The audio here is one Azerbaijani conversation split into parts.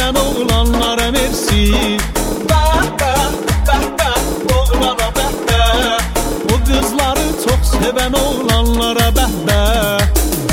seven oğlanlara mersi. Bəh bəh bəh bəh oğlana bəh bəh. O kızları çok seven oğlanlara bəh bəh.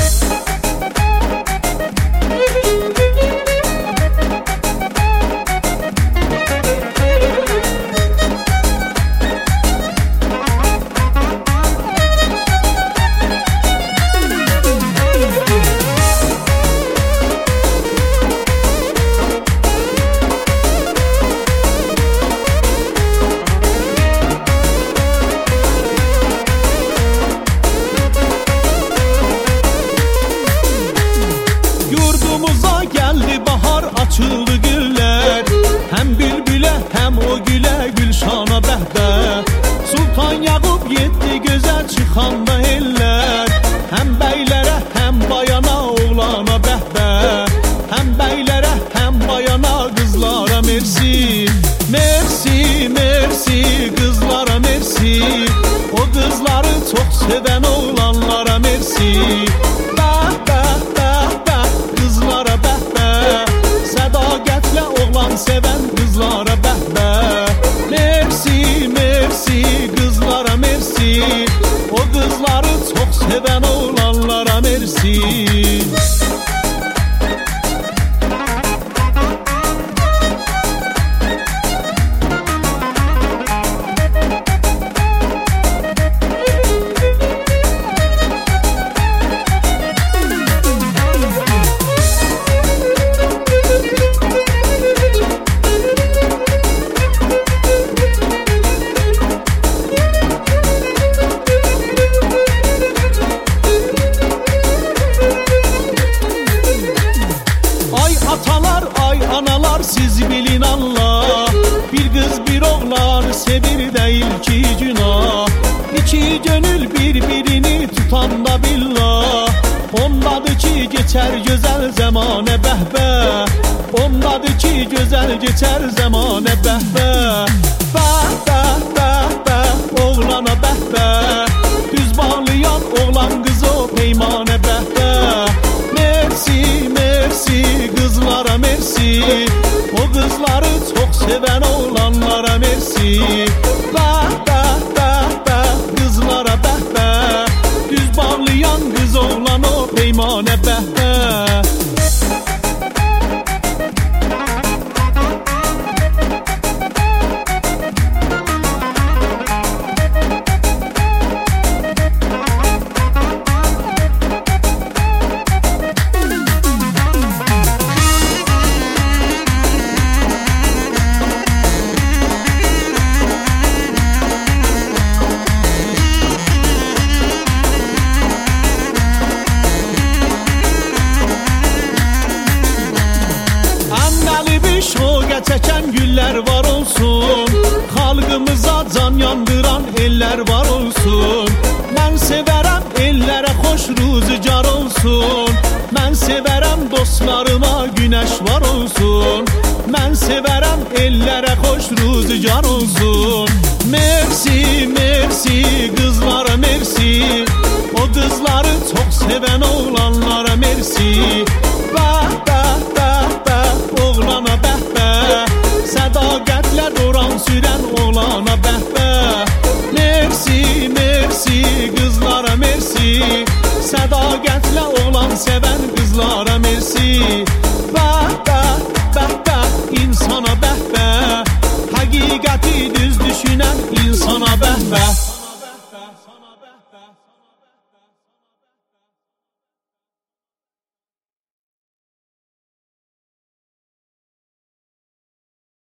Açıldı güller, hem bülbüle hem o güle Gülşana bəh bəh. Sultan Yaqub yetti güzel çıxanda eller, hem beylere hem bayana oğlana bəh bəh. Hem beylere hem bayana kızlara mersi. Mersi mersi kızlara mersi. O kızları çok seven oğlanlara mersi. Bəh bəh bəh bəh kızlara bəh bəh. Sədaqətlə oğlan seven kızlara bəh bəh. Mersi mersi kızlara mersi. O kızları çok seven oğlanlara mersi. Atalar, ay analar siz bilin Allah. Bir kız bir oğlan sevir değil ki günah. İki gönül birbirini tutan da billah. Ondadır ki geçer güzel zamane bəh bəh. Ondadır ki güzel geçer zamane bəh bəh. Bəh bəh bəh bəh oğlana bəh bəh. Düz bağlayan oğlan kız o peymane bəh bəh. Mersi mersi kızlara mersi. O kızları çok seven oğlanlara mersi. Bəh bəh bəh bəh kızlara bəh bəh. Düz bağlayan kız oğlan o peymane bəh bəh. Çeken güller var olsun. Halkımıza can yandıran eller var olsun. Ben severem ellere hoş rüzgar olsun. Ben severem dostlarıma güneş var olsun. Ben severem ellere hoş rüzgar olsun. Mersi mersi kızlara mersi. O kızları çok seven oğlanlara mersi. Bəh bəh bəh bəh oğlana bəh bəh. Sədaqətlə duran sürən oğlana bəh bəh. Mersi mersi kızlara mersi. Sədaqətlə oğlan seven kızlara mersi. Bəh bəh bəh bəh insana bəh bəh. Həqiqəti düz düşünən insana bəh bəh.